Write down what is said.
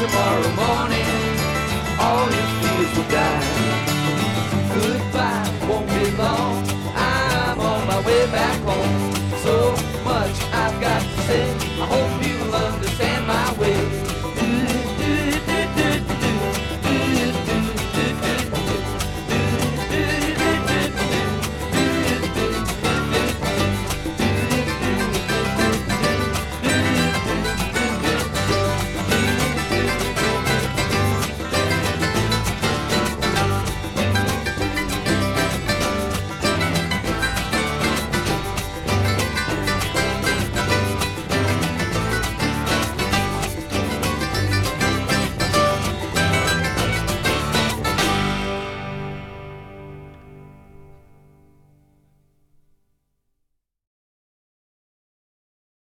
tomorrow morning, all your fears will die. Goodbye, won't be long, I'm on my way back home. So much I've got to say, I hope you